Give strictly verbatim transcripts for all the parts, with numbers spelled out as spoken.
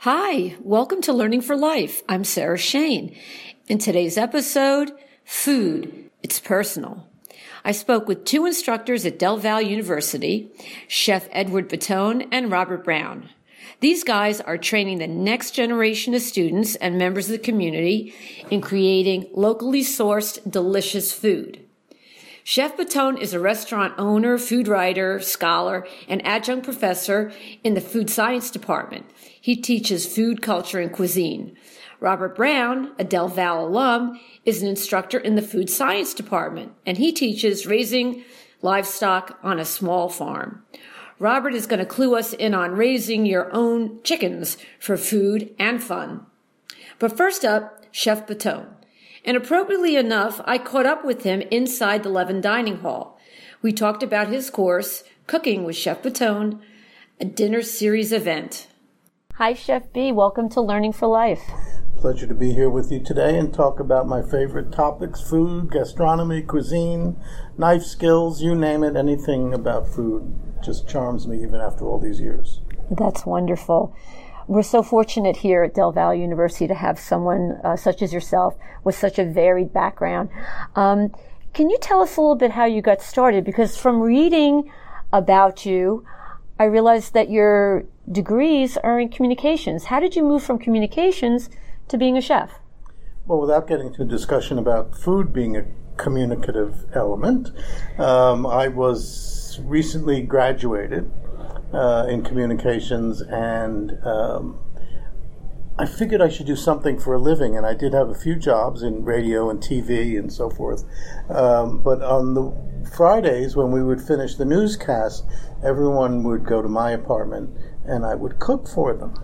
Hi, welcome to Learning for Life. I'm Sarah Shane. In today's episode, food. It's personal. I spoke with two instructors at Del Valle University, Chef Edward Bottone and Robert Brown. These guys are training the next generation of students and members of the community in creating locally sourced, delicious food. Chef Bottone is a restaurant owner, food writer, scholar, and adjunct professor in the food science department. He teaches food, culture, and cuisine. Robert Brown, a Del Valle alum, is an instructor in the food science department, and he teaches raising livestock on a small farm. Robert is going to clue us in on raising your own chickens for food and fun. But first up, Chef Bottone. And appropriately enough, I caught up with him inside the Levin Dining Hall. We talked about his course, Cooking with Chef Bottone, a dinner series event. Hi, Chef B. Welcome to Learning for Life. Pleasure to be here with you today and talk about my favorite topics, food, gastronomy, cuisine, knife skills, you name it, anything about food just charms me even after all these years. That's wonderful. We're so fortunate here at Del Valle University to have someone uh, such as yourself with such a varied background. Um, can you tell us a little bit how you got started? Because from reading about you, I realized that your degrees are in communications. How did you move from communications to being a chef? Well, without getting into a discussion about food being a communicative element, um, I was recently graduated Uh, in communications, and um, I figured I should do something for a living, and I did have a few jobs in radio and T V and so forth. Um, but on the Fridays when we would finish the newscast, everyone would go to my apartment, and I would cook for them.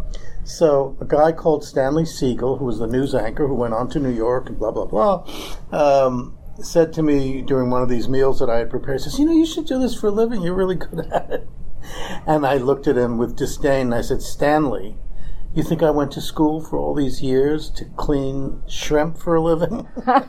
So a guy called Stanley Siegel, who was the news anchor, who went on to New York and blah, blah, blah, um, said to me during one of these meals that I had prepared, says, you know, you should do this for a living. You're really good at it. And I looked at him with disdain and I said, Stanley, you think I went to school for all these years to clean shrimp for a living?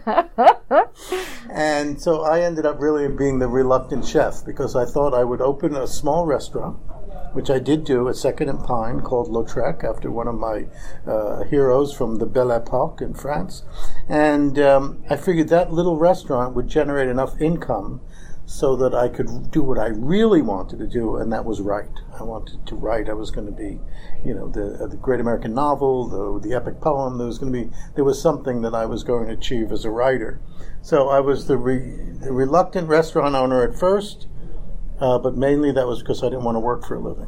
And so I ended up really being the reluctant chef because I thought I would open a small restaurant, which I did do, a Second and Pine called Lautrec, after one of my uh, heroes from the Belle Epoque in France. And um, I figured that little restaurant would generate enough income so that I could do what I really wanted to do, and that was write. I wanted to write. I was going to be, you know, the, uh, the great American novel, the, the epic poem. There was going to be, there was something that I was going to achieve as a writer. So I was the, re, the reluctant restaurant owner at first, uh, but mainly that was because I didn't want to work for a living.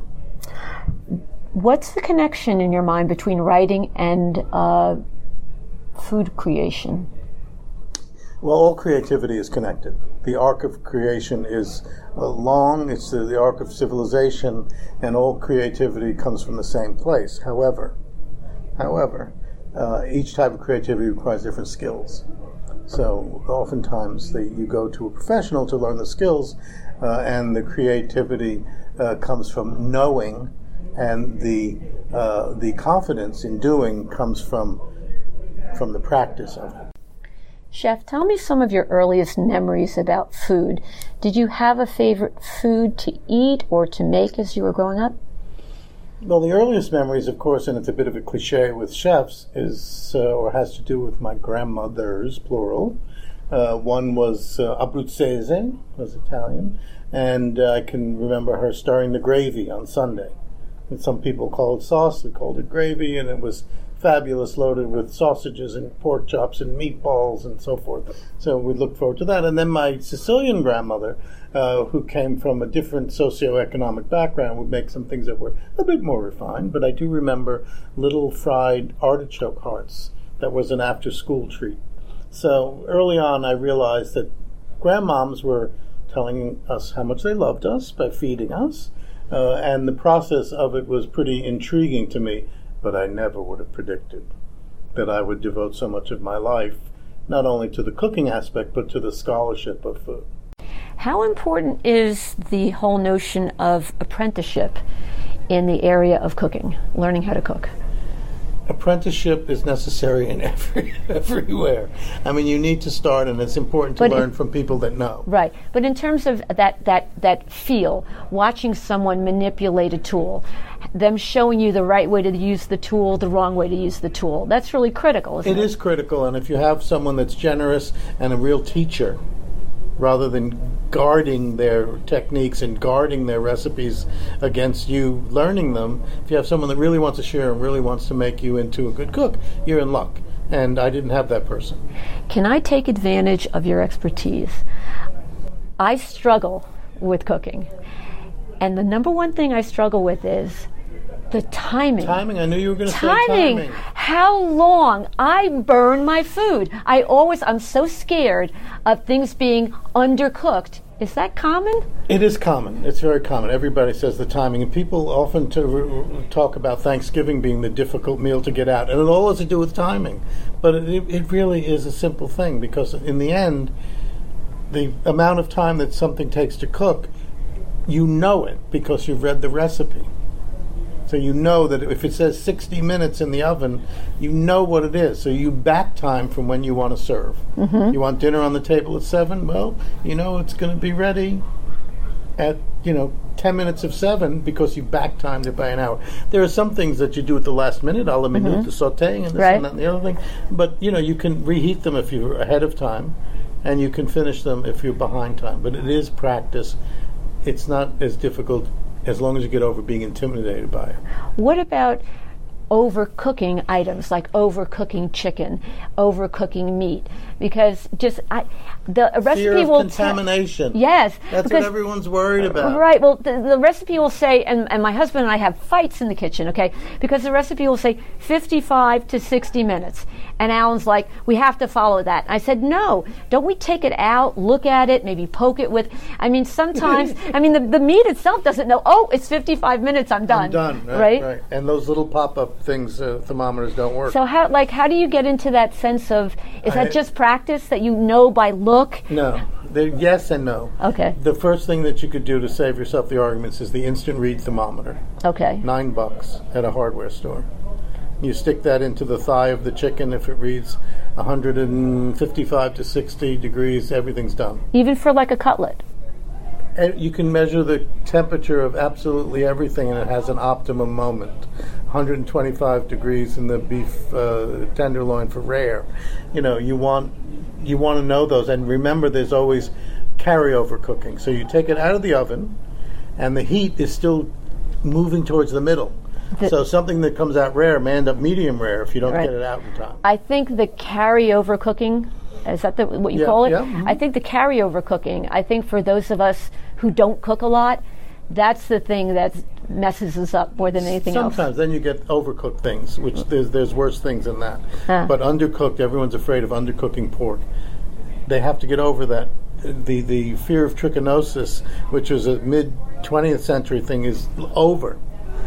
What's the connection in your mind between writing and uh, food creation? Well, all creativity is connected. The arc of creation is uh, long, it's the, the arc of civilization, and all creativity comes from the same place. However, however, uh, each type of creativity requires different skills. So oftentimes they, you go to a professional to learn the skills, uh, and the creativity uh, comes from knowing, and the uh, the confidence in doing comes from from the practice of it. Chef, tell me some of your earliest memories about food. Did you have a favorite food to eat or to make as you were growing up? Well, the earliest memories, of course, and it's a bit of a cliche with chefs, is uh, or has to do with my grandmothers, plural. Uh, one was uh, Abruzzese, was Italian, and uh, I can remember her stirring the gravy on Sunday. And some people call it sauce, we called it gravy, and it was fabulous, loaded with sausages and pork chops and meatballs and so forth. So we looked forward to that. And then my Sicilian grandmother, uh, who came from a different socioeconomic background, would make some things that were a bit more refined. But I do remember little fried artichoke hearts that was an after-school treat. So early on I realized that grandmoms were telling us how much they loved us by feeding us. Uh, and the process of it was pretty intriguing to me. But I never would have predicted that I would devote so much of my life, not only to the cooking aspect, but to the scholarship of food. How important is the whole notion of apprenticeship in the area of cooking, learning how to cook? apprenticeship is necessary in every everywhere. I mean, you need to start, and it's important to But learn it- from people that know. Right. But in terms of that, that, that feel, watching someone manipulate a tool, them showing you the right way to use the tool, the wrong way to use the tool, that's really critical, isn't It it? is critical, and if you have someone that's generous and a real teacher, rather than guarding their techniques and guarding their recipes against you learning them, if you have someone that really wants to share and really wants to make you into a good cook, you're in luck. And I didn't have that person. Can I take advantage of your expertise? I struggle with cooking. And the number one thing I struggle with is the timing. Timing, I knew you were going to say Timing. timing. How long? I burn my food. I always, I'm so scared of things being undercooked. Is that common? It is common. It's very common. Everybody says the timing, and people often to talk about Thanksgiving being the difficult meal to get out, and it all has to do with timing. But it, it really is a simple thing, because in the end, the amount of time that something takes to cook, you know it because you've read the recipe. So you know that if it says sixty minutes in the oven, you know what it is. So you back time from when you want to serve. Mm-hmm. You want dinner on the table at seven? Well, you know it's going to be ready at, you know, ten minutes of seven because you back timed it by an hour. There are some things that you do at the last minute, a la minute, Mm-hmm. the sauteing and this Right. and that and the other thing. But, you know, you can reheat them if you're ahead of time, and you can finish them if you're behind time. But it is practice. It's not as difficult as long as you get over being intimidated by it. What about overcooking items, like overcooking chicken, overcooking meat? Because just I, the a recipe Fear of will contamination. Tell, yes, That's because, what everyone's worried about. Right. Well, the, the recipe will say, and, and my husband and I have fights in the kitchen, okay, because the recipe will say fifty-five to sixty minutes. And Alan's like, we have to follow that. I said, no, don't we take it out, look at it, maybe poke it with, I mean, sometimes, I mean, the, the meat itself doesn't know, oh, it's fifty-five minutes, I'm done. I'm done. Right, right? right. And those little pop-up things, uh, thermometers don't work. So how, like, how do you get into that sense of, is that I- just practice that you know by look? No. They're yes and no. Okay. The first thing that you could do to save yourself the arguments is the instant read thermometer. Okay. Nine bucks at a hardware store. You stick that into the thigh of the chicken. If it reads one fifty-five to sixty degrees, everything's done. Even for like a cutlet. And you can measure the temperature of absolutely everything, and it has an optimum moment. one twenty-five degrees in the beef uh, tenderloin for rare. You know, you want you want to know those, and remember, there's always carryover cooking. So you take it out of the oven, and the heat is still moving towards the middle. The- so something that comes out rare may end up medium rare if you don't Right. get it out in time. I think the carryover cooking, is that the, what you Yeah, call it? yeah, mhm. I think the carryover cooking, I think for those of us who don't cook a lot, that's the thing that messes us up more than anything else. Sometimes then you get overcooked things, which there's there's worse things than that. Huh. But undercooked, everyone's afraid of undercooking pork. They have to get over that. The the fear of trichinosis, which was a mid twentieth century thing, is over.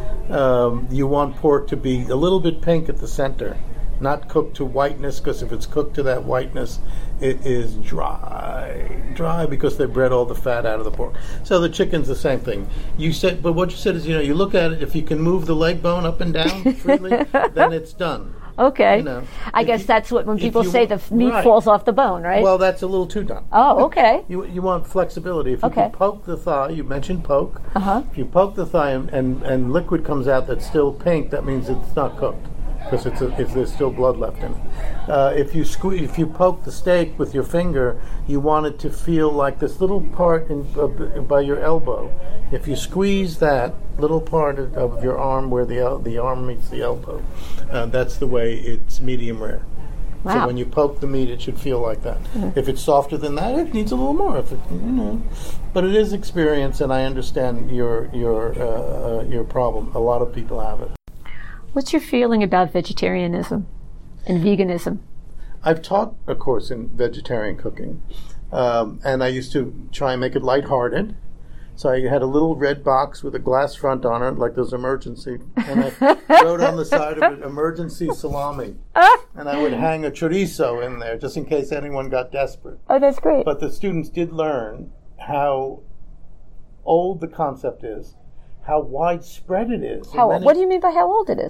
Um, you want pork to be a little bit pink at the center, not cooked to whiteness, because if it's cooked to that whiteness, it is dry. Dry because they bred all the fat out of the pork. So the chicken's the same thing. You said, but what you said is, you know, you look at it, if you can move the leg bone up and down freely, then it's done. Okay. You know, I if guess you- that's what when if people you say want- the f- meat right. falls off the bone, right? Well, that's a little too done. oh, okay. You you want flexibility. If you Okay. can poke the thigh, you mentioned poke. Uh-huh. If you poke the thigh and, and, and liquid comes out that's still pink, that means it's not cooked, because it's, a, it's there's still blood left in it. Uh, if you sque- if you poke the steak with your finger, you want it to feel like this little part in, uh, b- by your elbow. If you squeeze that little part of, of your arm where the el- the arm meets the elbow, uh, that's the way it's medium rare. So Wow. when you poke the meat, it should feel like that. If it's softer than that, it needs a little more. If it, you know, but it is experience, and I understand your your uh, uh, your problem. A lot of people have it. What's your feeling about vegetarianism and veganism? I've taught a course in vegetarian cooking, um, and I used to try and make it lighthearted. So I had a little red box with a glass front on it, like those emergency, and I wrote on the side of it, emergency salami. And I would hang a chorizo in there, just in case anyone got desperate. Oh, that's great. But the students did learn how old the concept is, how widespread it is. How, And then what it- do you mean by how old it is?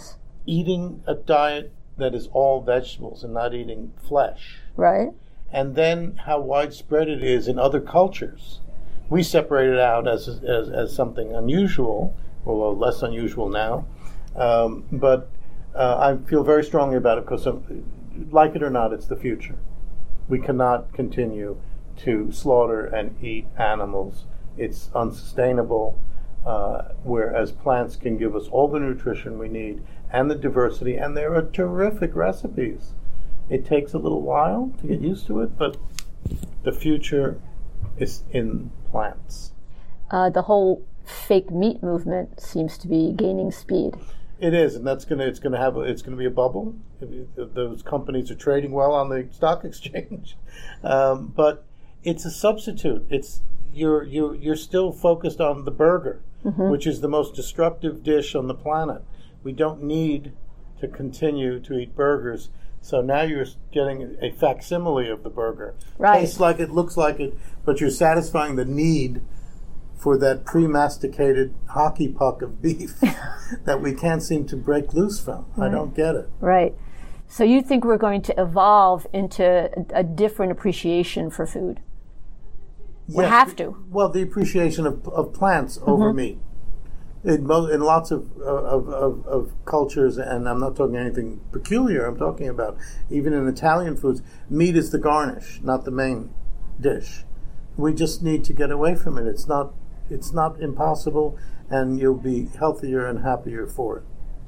eating a diet that is all vegetables and not eating flesh. Right. And then how widespread it is in other cultures. We separate it out as as, as something unusual, although less unusual now. Um, but uh, I feel very strongly about it because, like it or not, it's the future. We cannot continue to slaughter and eat animals. It's unsustainable, uh, whereas plants can give us all the nutrition we need and the diversity, and there are terrific recipes. It takes a little while to get used to it, but the future is in plants. Uh, the whole fake meat movement seems to be gaining speed. It is, and that's gonna. It's gonna have. A, it's gonna be a bubble. Those companies are trading well on the stock exchange, um, but it's a substitute. It's you're you're you're still focused on the burger, mm-hmm. which is the most destructive dish on the planet. We don't need to continue to eat burgers. So now you're getting a facsimile of the burger. Right. Tastes like it, looks like it, but you're satisfying the need for that pre-masticated hockey puck of beef that we can't seem to break loose from. Right. I don't get it. Right. So you think we're going to evolve into a different appreciation for food? We yes. have to. Well, the appreciation of, of plants mm-hmm. over meat. In, mo- in lots of, of, of, of cultures, and I'm not talking anything peculiar, I'm talking about even in Italian foods, meat is the garnish, not the main dish. We just need to get away from it. It's not it's not impossible, and you'll be healthier and happier for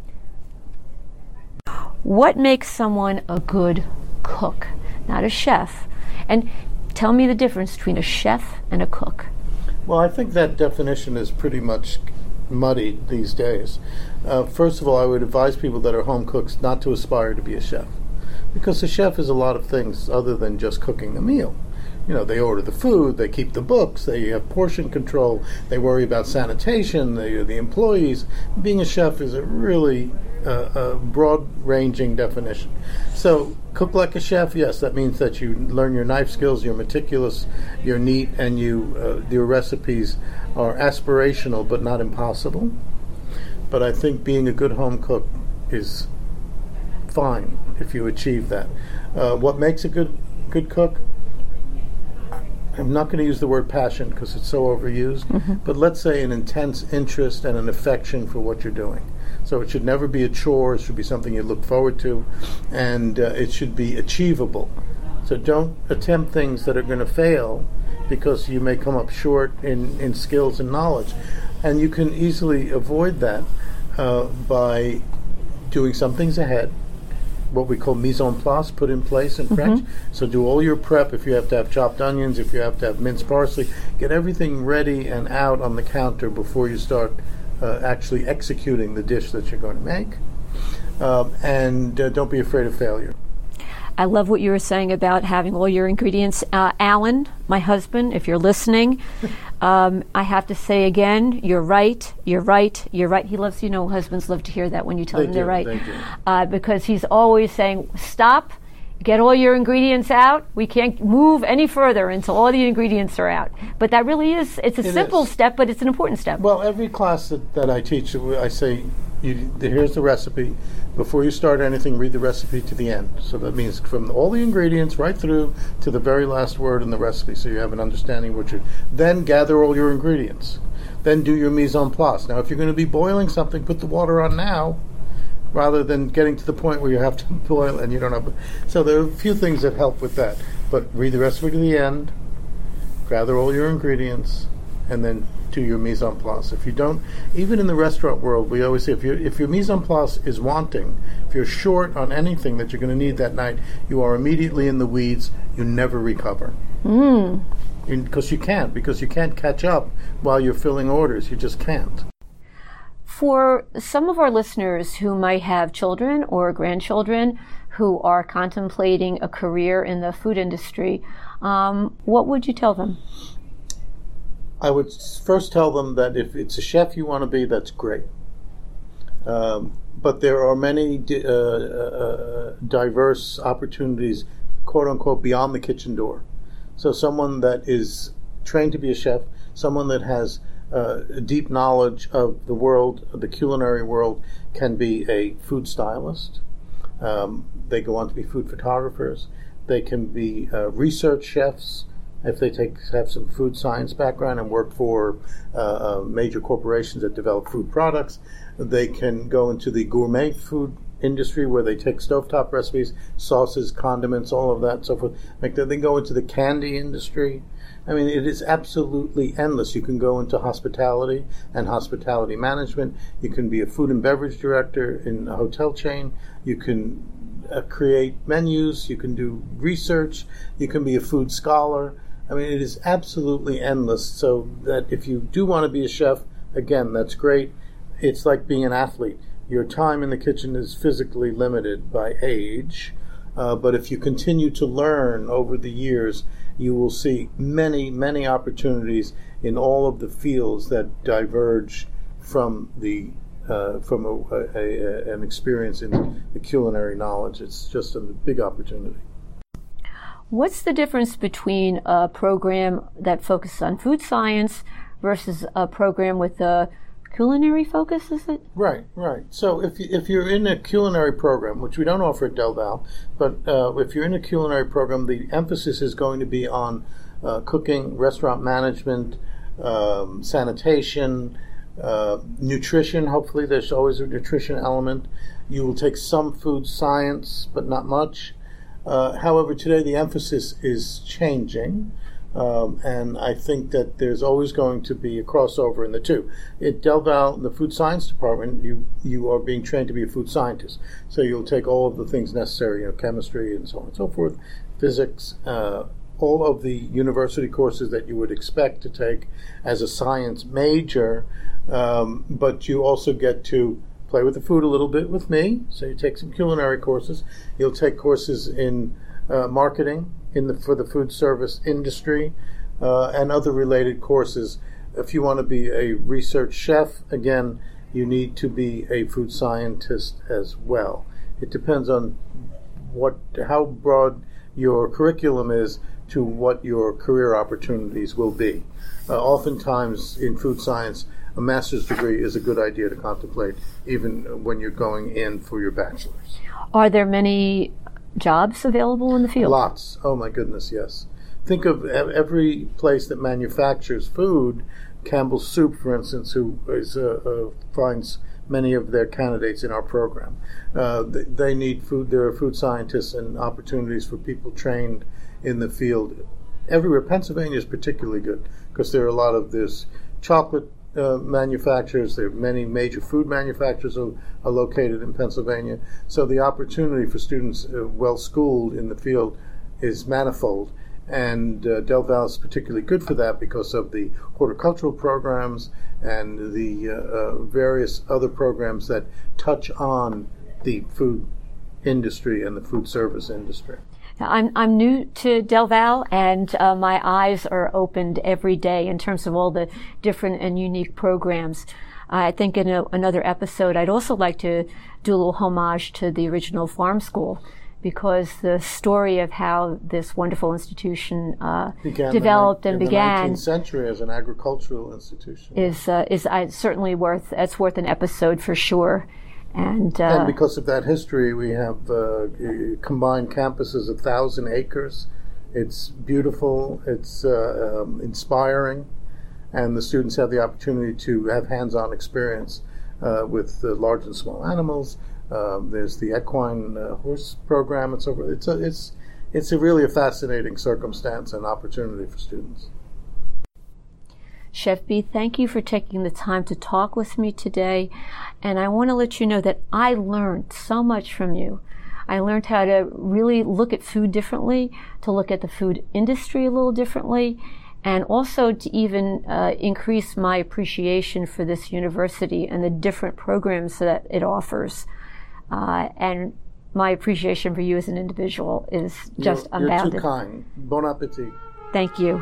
it. What makes someone a good cook, not a chef? And tell me the difference between a chef and a cook. Well, I think that definition is pretty much muddied these days. Uh, first of all, I would advise people that are home cooks not to aspire to be a chef, because a chef is a lot of things other than just cooking the meal. You know, they order the food, they keep the books, they have portion control, they worry about sanitation, they are the employees. Being a chef is a really uh, a broad-ranging definition. So, cook like a chef, yes, that means that you learn your knife skills, you're meticulous, you're neat, and you uh, your recipes are aspirational but not impossible. But I think being a good home cook is fine if you achieve that. Uh, what makes a good good cook? I'm not going to use the word passion because it's so overused, mm-hmm. but let's say an intense interest and an affection for what you're doing. So it should never be a chore, it should be something you look forward to, and uh, it should be achievable. So don't attempt things that are going to fail because you may come up short in, in skills and knowledge. And you can easily avoid that uh, by doing some things ahead, what we call mise en place, put in place in mm-hmm. French. So do all your prep. If you have to have chopped onions, if you have to have minced parsley, get everything ready and out on the counter before you start uh, actually executing the dish that you're going to make. Um, and uh, don't be afraid of failure. I love what you were saying about having all your ingredients. Uh, Alan, my husband, if you're listening, um, I have to say again, you're right, you're right, you're right. He loves, you know, husbands love to hear that when you tell they them do, they're right. They do. Uh, because he's always saying, stop, get all your ingredients out. We can't move any further until all the ingredients are out. But that really is, it's a it simple is. step, but it's an important step. Well, every class that, that I teach, I say, you, here's the recipe. Before you start anything, read the recipe to the end. So that means from all the ingredients right through to the very last word in the recipe, so you have an understanding what you. Then gather all your ingredients. Then do your mise en place. Now, if you're going to be boiling something, put the water on now, rather than getting to the point where you have to boil and you don't have. So there are a few things that help with that. But read the recipe to the end, gather all your ingredients, and then do your mise en place. If you don't, even in the restaurant world, we always say if, if your mise en place is wanting, if you're short on anything that you're going to need that night, you are immediately in the weeds. You never recover. Mm. Because you can't, because you can't catch up while you're filling orders. You just can't. For some of our listeners who might have children or grandchildren who are contemplating a career in the food industry, um, what would you tell them? I would first tell them that if it's a chef you want to be, that's great. Um, but there are many di- uh, uh, diverse opportunities, quote unquote, beyond the kitchen door. So someone that is trained to be a chef, someone that has uh, deep knowledge of the world, the culinary world, can be a food stylist. Um, they go on to be food photographers. They can be uh, research chefs if they take have some food science background and work for uh, uh, major corporations that develop food products. They can go into the gourmet food industry where they take stovetop recipes, sauces, condiments, all of that and so forth. Like they go into the candy industry. I mean, it is absolutely endless. You can go into hospitality and hospitality management. You can be a food and beverage director in a hotel chain. You can uh, create menus. You can do research. You can be a food scholar. I mean, it is absolutely endless. So that if you do want to be a chef, again, that's great. It's like being an athlete. Your time in the kitchen is physically limited by age, uh, but if you continue to learn over the years, you will see many, many opportunities in all of the fields that diverge from the uh, from a, a, a, an experience in the culinary knowledge. It's just a big opportunity. What's the difference between a program that focuses on food science versus a program with a culinary focus, is it? Right, right. So if, you, if you're in a culinary program, which we don't offer at Del Val, but uh, if you're in a culinary program, the emphasis is going to be on uh, cooking, restaurant management, um, sanitation, uh, nutrition. Hopefully there's always a nutrition element. You will take some food science, but not much. Uh, however, today the emphasis is changing. Um, and I think that there's always going to be a crossover in the two. At Del Val, the food science department, you you are being trained to be a food scientist. So you'll take all of the things necessary, you know, chemistry and so on and so forth, physics, uh, all of the university courses that you would expect to take as a science major. Um, but you also get to play with the food a little bit with me. So you take some culinary courses. You'll take courses in uh, marketing, in the for the food service industry, uh, and other related courses. If you want to be a research chef, again, you need to be a food scientist as well. It depends on what how broad your curriculum is to what your career opportunities will be. Uh, oftentimes in food science, a master's degree is a good idea to contemplate, even when you're going in for your bachelor's. Are there many jobs available in the field? Lots. Oh my goodness, yes. Think of every place that manufactures food. Campbell's Soup, for instance, who is, uh, uh, finds many of their candidates in our program. Uh, they, they need food. There are food scientists and opportunities for people trained in the field everywhere. Pennsylvania is particularly good because there are a lot of this chocolate Uh, manufacturers. There are many major food manufacturers are, are located in Pennsylvania. So the opportunity for students uh, well schooled in the field is manifold. And uh, Del Val is particularly good for that because of the horticultural programs and the uh, uh, various other programs that touch on the food industry and the food service industry. I'm I'm new to Del Val, and uh, my eyes are opened every day in terms of all the different and unique programs. I think in a, another episode, I'd also like to do a little homage to the original farm school, because the story of how this wonderful institution uh, began developed in the, and in began the nineteenth century as an agricultural institution is uh, is uh, certainly worth it's worth an episode for sure. And, uh, and because of that history, we have uh, combined campuses, a thousand acres. It's beautiful. It's uh, um, inspiring, and the students have the opportunity to have hands-on experience uh, with uh, large and small animals. Um, there's the equine uh, horse program and so forth. It's a, it's it's a really a fascinating circumstance and opportunity for students. Chef B, thank you for taking the time to talk with me today. And I want to let you know that I learned so much from you. I learned how to really look at food differently, to look at the food industry a little differently, and also to even uh, increase my appreciation for this university and the different programs that it offers. Uh, and my appreciation for you as an individual is just you're, unbounded. You're too kind. Bon appetit. Thank you.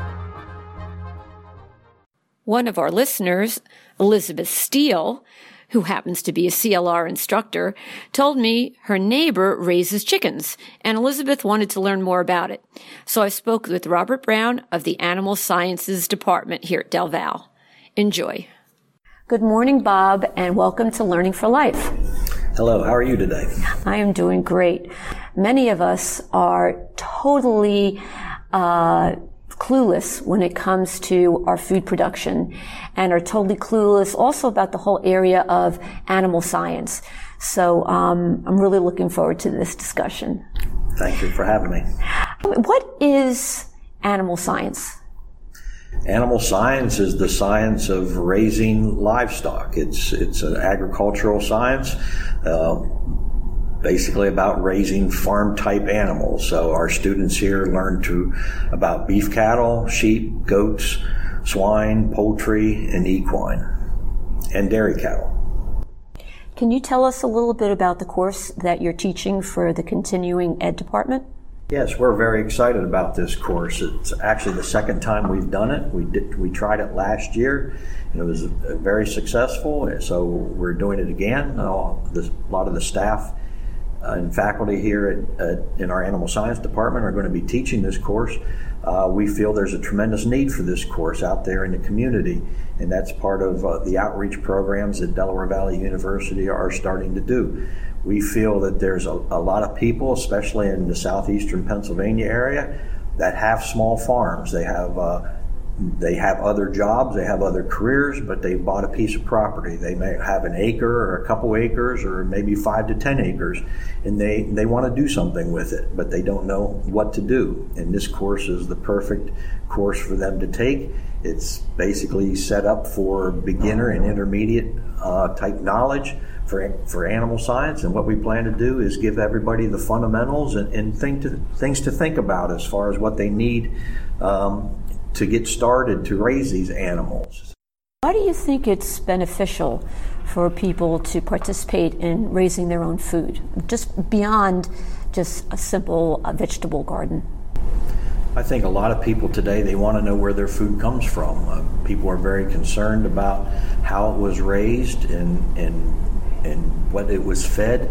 One of our listeners, Elizabeth Steele, who happens to be a C L R instructor, told me her neighbor raises chickens, and Elizabeth wanted to learn more about it. So I spoke with Robert Brown of the Animal Sciences Department here at Del Val. Enjoy. Good morning, Bob, and welcome to Learning for Life. Hello, how are you today? I am doing great. Many of us are totally uh, clueless when it comes to our food production and are totally clueless also about the whole area of animal science. So um, I'm really looking forward to this discussion. Thank you for having me. What is animal science? Animal science is the science of raising livestock. It's it's an agricultural science, uh, basically about raising farm-type animals. So our students here learn to about beef cattle, sheep, goats, swine, poultry, and equine, and dairy cattle. Can you tell us a little bit about the course that you're teaching for the continuing ed department? Yes, we're very excited about this course. It's actually the second time we've done it. We did, we tried it last year, and it was very successful. So we're doing it again. Uh, this, a lot of the staff uh, and faculty here at, at, in our animal science department are going to be teaching this course. Uh, we feel there's a tremendous need for this course out there in the community, and that's part of uh, the outreach programs that Delaware Valley University are starting to do. We feel that there's a, a lot of people, especially in the southeastern Pennsylvania area, that have small farms. They have uh, they have other jobs, they have other careers, but they've bought a piece of property. They may have an acre or a couple acres or maybe five to ten acres, and they, they want to do something with it, but they don't know what to do. And this course is the perfect course for them to take. It's basically set up for beginner and intermediate uh, type knowledge for for animal science, and what we plan to do is give everybody the fundamentals and, and think to, things to think about as far as what they need um, to get started to raise these animals. Why do you think it's beneficial for people to participate in raising their own food, just beyond just a simple uh, vegetable garden? I think a lot of people today, they want to know where their food comes from. Uh, people are very concerned about how it was raised and, and and what it was fed.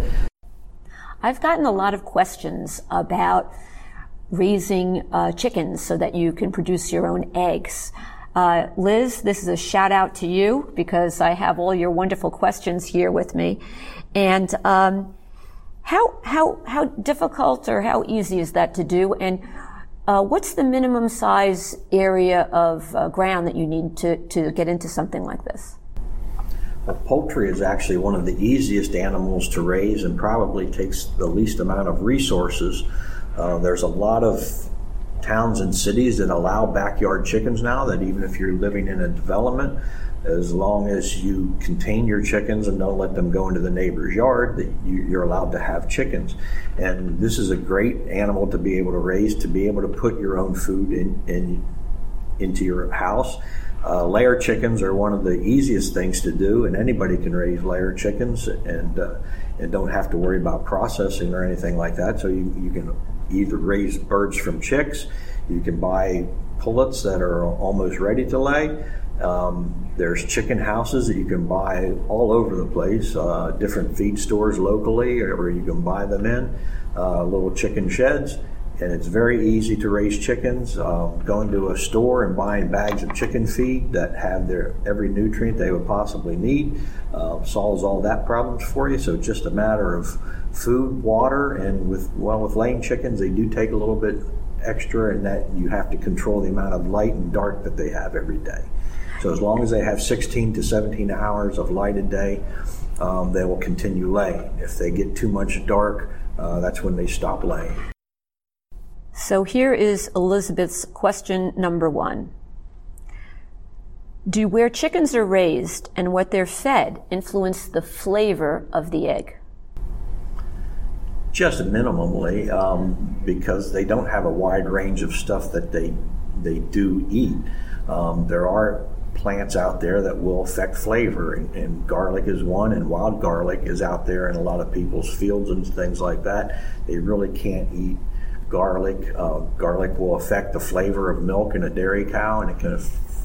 I've gotten a lot of questions about raising uh, chickens so that you can produce your own eggs. Uh, Liz, this is a shout out to you because I have all your wonderful questions here with me. And um, how how how difficult or how easy is that to do? And uh, what's the minimum size area of uh, ground that you need to, to get into something like this? Well, poultry is actually one of the easiest animals to raise and probably takes the least amount of resources. Uh, there's a lot of towns and cities that allow backyard chickens now, that even if you're living in a development, as long as you contain your chickens and don't let them go into the neighbor's yard, that you, you're allowed to have chickens. And this is a great animal to be able to raise, to be able to put your own food in, in into your house. Uh, layer chickens are one of the easiest things to do, and anybody can raise layer chickens and uh, and don't have to worry about processing or anything like that. So you, you can either raise birds from chicks, you can buy pullets that are almost ready to lay. Um, there's chicken houses that you can buy all over the place, uh, different feed stores locally, or you can buy them in, uh, little chicken sheds. And it's very easy to raise chickens. Uh, going to a store and buying bags of chicken feed that have their every nutrient they would possibly need uh, solves all that problems for you. So it's just a matter of food, water, and with well with laying chickens, they do take a little bit extra in that you have to control the amount of light and dark that they have every day. So as long as they have sixteen to seventeen hours of light a day, um, they will continue laying. If they get too much dark, uh, that's when they stop laying. So here is Elizabeth's question number one. Do where chickens are raised and what they're fed influence the flavor of the egg? Just minimally, um, because they don't have a wide range of stuff that they they do eat. Um, there are plants out there that will affect flavor, and, and garlic is one, and wild garlic is out there in a lot of people's fields and things like that. They really can't eat garlic. Uh, garlic will affect the flavor of milk in a dairy cow, and it can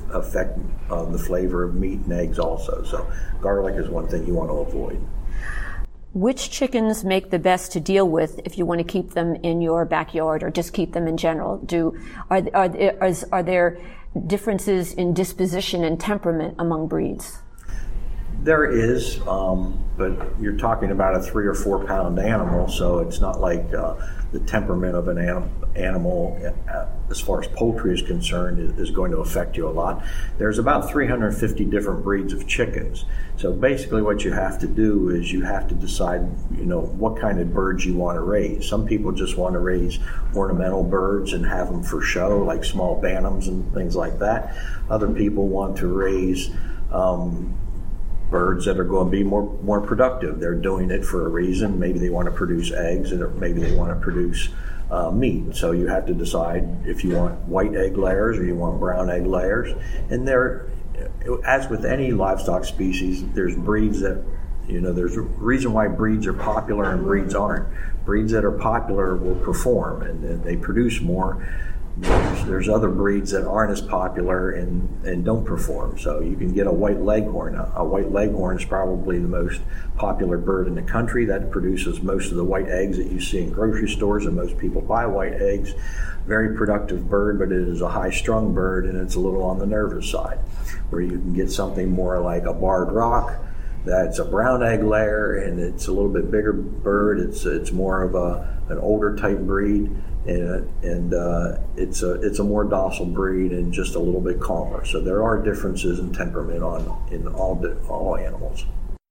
affect uh, the flavor of meat and eggs also. So garlic is one thing you want to avoid. Which chickens make the best to deal with if you want to keep them in your backyard or just keep them in general? Do are are are, are there differences in disposition and temperament among breeds? There is, um, but you're talking about a three or four pound animal, so it's not like uh, the temperament of an anim- animal, uh, as far as poultry is concerned, is, is going to affect you a lot. There's about three hundred fifty different breeds of chickens. So basically what you have to do is you have to decide, you know, what kind of birds you want to raise. Some people just want to raise ornamental birds and have them for show, like small bantams and things like that. Other people want to raise um, birds that are going to be more more productive. They're doing it for a reason. Maybe they want to produce eggs, or maybe they want to produce uh, meat. So you have to decide if you want white egg layers or you want brown egg layers. And there, as with any livestock species, there's breeds that, you know, there's a reason why breeds are popular and breeds aren't. Breeds that are popular will perform and, and they produce more. There's, there's other breeds that aren't as popular and, and don't perform. So you can get a white leghorn. A, a white leghorn is probably the most popular bird in the country. That produces most of the white eggs that you see in grocery stores, and most people buy white eggs. Very productive bird, but it is a high-strung bird, and it's a little on the nervous side. Where you can get something more like a barred rock. That's a brown egg layer, and it's a little bit bigger bird. It's it's more of a an older type breed. And, and uh, it's a it's a more docile breed and just a little bit calmer. So there are differences in temperament on in all all animals.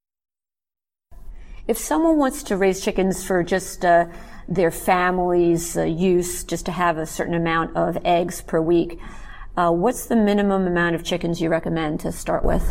If someone wants to raise chickens for just uh, their family's uh, use, just to have a certain amount of eggs per week, uh, what's the minimum amount of chickens you recommend to start with?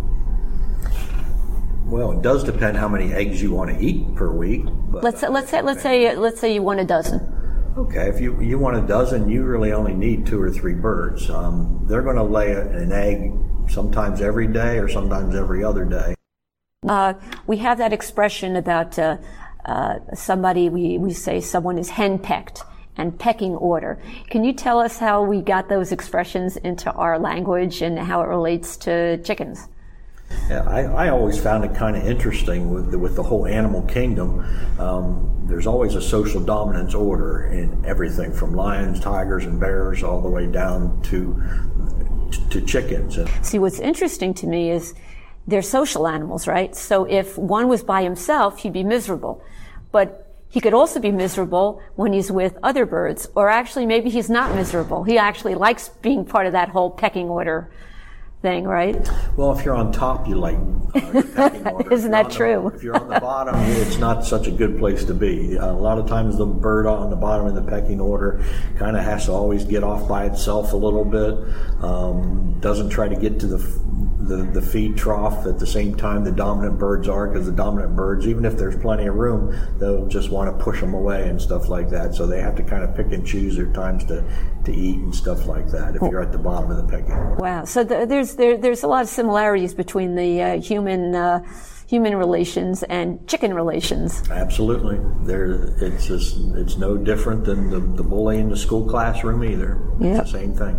Well, it does depend how many eggs you want to eat per week. But let's let's say let's say let's say you want a dozen. Okay, if you, you want a dozen, you really only need two or three birds. Um, they're going to lay an egg sometimes every day or sometimes every other day. Uh, we have that expression about uh, uh, somebody, we, we say someone is henpecked and pecking order. Can you tell us how we got those expressions into our language and how it relates to chickens? Yeah, I, I always found it kind of interesting with the, with the whole animal kingdom. Um, there's always a social dominance order in everything, from lions, tigers, and bears, all the way down to to, to chickens. See, what's interesting to me is they're social animals, right? So if one was by himself, he'd be miserable. But he could also be miserable when he's with other birds, or actually maybe he's not miserable. He actually likes being part of that whole pecking order thing, right? Well, if you're on top, you like uh, pecking order. Isn't that true? The, if you're on the bottom, it's not such a good place to be. Uh, a lot of times the bird on the bottom of the pecking order kind of has to always get off by itself a little bit, um, doesn't try to get to the, the, the feed trough at the same time the dominant birds are, because the dominant birds, even if there's plenty of room, they'll just want to push them away and stuff like that. So they have to kind of pick and choose their times to, to eat and stuff like that if you're at the bottom of the pecking order. Wow. So the, there's There, there's a lot of similarities between the uh, human uh, human relations and chicken relations. Absolutely, there. It's just it's no different than the, the bully in the school classroom either. It's yep. the same thing.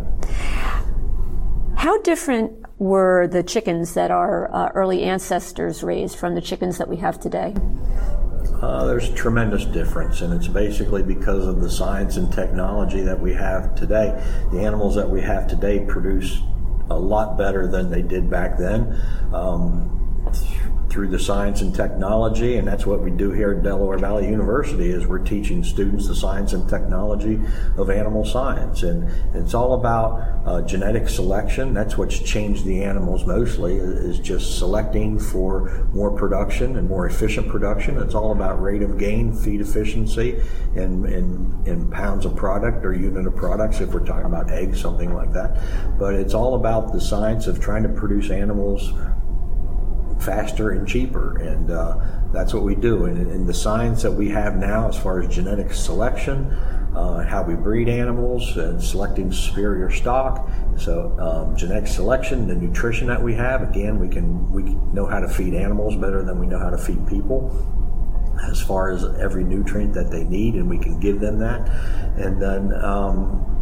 How different were the chickens that our uh, early ancestors raised from the chickens that we have today? Uh, there's a tremendous difference, and it's basically because of the science and technology that we have today. The animals that we have today produce a lot better than they did back then, um, through the science and technology, and that's what we do here at Delaware Valley University, is we're teaching students the science and technology of animal science. And it's all about uh, genetic selection. That's what's changed the animals mostly, is just selecting for more production and more efficient production. It's all about rate of gain, feed efficiency, and in, in pounds of product or unit of products, if we're talking about eggs, something like that. But it's all about the science of trying to produce animals faster and cheaper, and uh, that's what we do. And, and the science that we have now as far as genetic selection, uh, how we breed animals and selecting superior stock, so um, genetic selection, the nutrition that we have, again, we can we know how to feed animals better than we know how to feed people, as far as every nutrient that they need, and we can give them that. And then um,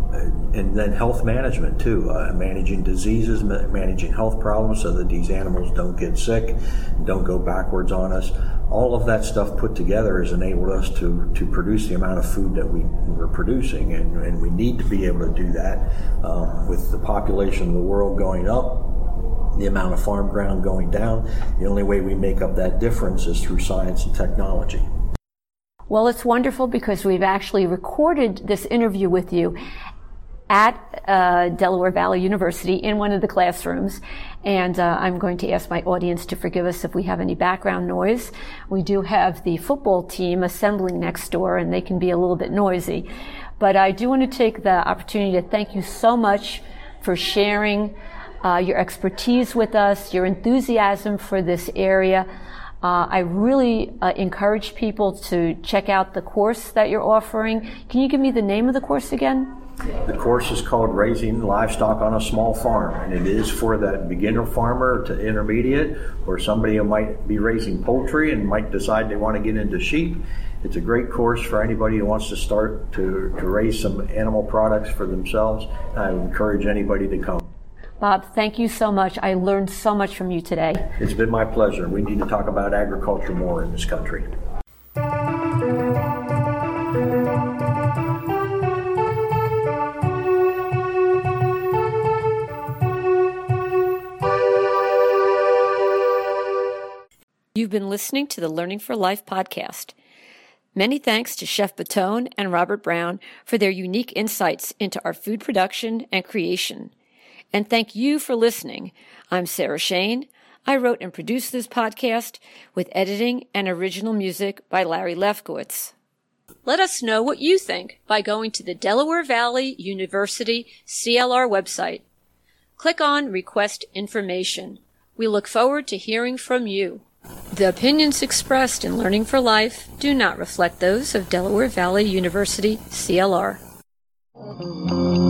and then health management too, uh, managing diseases, ma- managing health problems so that these animals don't get sick, don't go backwards on us. All of that stuff put together has enabled us to, to produce the amount of food that we were producing, and, and we need to be able to do that um, with the population of the world going up, the amount of farm ground going down. The only way we make up that difference is through science and technology. Well, it's wonderful because we've actually recorded this interview with you at uh, Delaware Valley University in one of the classrooms. And uh, I'm going to ask my audience to forgive us if we have any background noise. We do have the football team assembling next door, and they can be a little bit noisy. But I do want to take the opportunity to thank you so much for sharing uh, your expertise with us, your enthusiasm for this area. Uh, I really uh, encourage people to check out the course that you're offering. Can you give me the name of the course again? The course is called Raising Livestock on a Small Farm, and it is for that beginner farmer to intermediate, or somebody who might be raising poultry and might decide they want to get into sheep. It's a great course for anybody who wants to start to, to raise some animal products for themselves. I would encourage anybody to come. Bob, thank you so much. I learned so much from you today. It's been my pleasure. We need to talk about agriculture more in this country. You've been listening to the Learning for Life podcast. Many thanks to Chef Batone and Robert Brown for their unique insights into our food production and creation. And thank you for listening. I'm Sarah Shane. I wrote and produced this podcast with editing and original music by Larry Lefkowitz. Let us know what you think by going to the Delaware Valley University C L R website. Click on Request Information. We look forward to hearing from you. The opinions expressed in Learning for Life do not reflect those of Delaware Valley University C L R.